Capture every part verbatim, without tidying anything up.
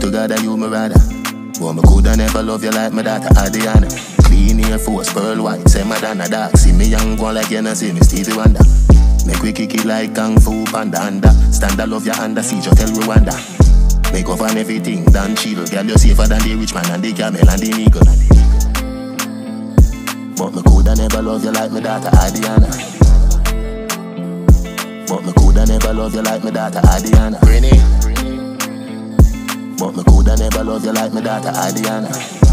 to God that you my rather. But me coulda never love you like my daughter Adriana. Clean Air Force, pearl white, say Madonna dark. See me young one like you know see me Stevie Wonder. Make we kick it like Kung Fu Panda under. Stand I love you under siege, tell Rwanda. Make off on everything, done chill. Girl you safer than the rich man and the camel and the eagle. But me coulda never love you like my daughter Adriana. But me coulda never love you like my daughter Adriana. Renee. But me coulda never love you like my daughter Adriana.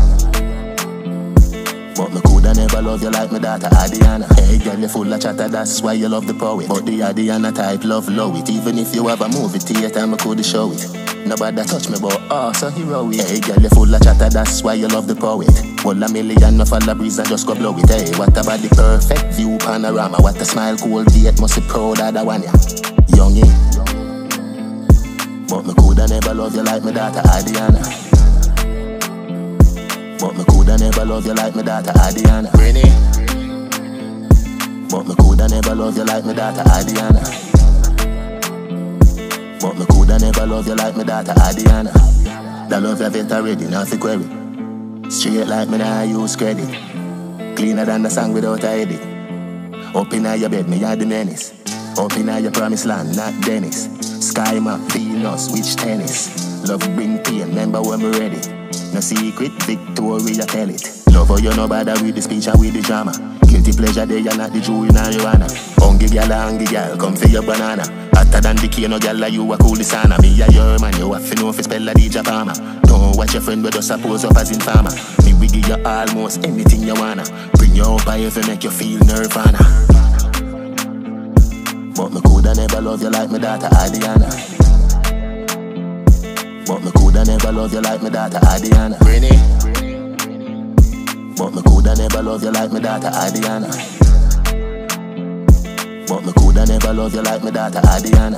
But me coulda never love you like my daughter Adriana. Hey girl, you full of chatter, that's why you love the poet. But the Adriana type love low it. Even if you have a movie theater, me coulda show it. Nobody touch me but oh so heroic. Hey girl, you full of chatter, that's why you love the poet. Well a million no follow breeze and just go blow it. Hey, what about the perfect view panorama? What a smile cool date, must be proud of that one ya. Youngie. But me coulda never love you like my daughter Adriana. But me coulda never love you like my daughter Adriana. Renee. But me coulda never love you like my daughter Adriana. But me coulda never love you like my daughter Adriana. That love you vet already, now fi query. Straight like me nah use credit. Cleaner than the song without a edit. Up inna your bed, me are the menace. Up inna your promised land, not Dennis. Sky map, Venus, which tennis. Love bring pain, remember when me ready. No secret, Victoria tell it. Love how you no bother with the speech and with the drama. Guilty pleasure there, you're not the Jew in Joanna. Hungry gal, hungry gal, come for your banana. Hotter than the cane, no gal like you a cool the sana. Me a your man, you have to know if you spell a D J Palmer. Don't watch your friend, but just suppose up as in farmer. Me we give you almost anything you wanna. Bring you up high if you make you feel nirvana. But me coulda never love you like my daughter Adriana. But me coulda never love you like my daughter Adriana. Renee. But me coulda never love you like my daughter Adriana. But me coulda never love you like my daughter Adriana.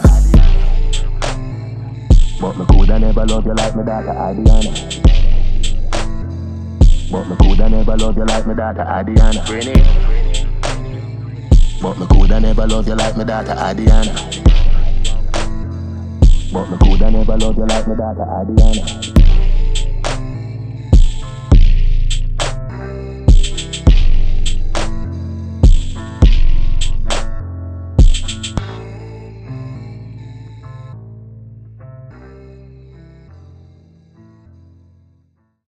But me coulda never love you like my daughter Adriana. But me coulda never love you like my daughter Adriana. Renee. But me coulda never love you like my daughter Adriana. But me coulda never love you like my daughter Adriana.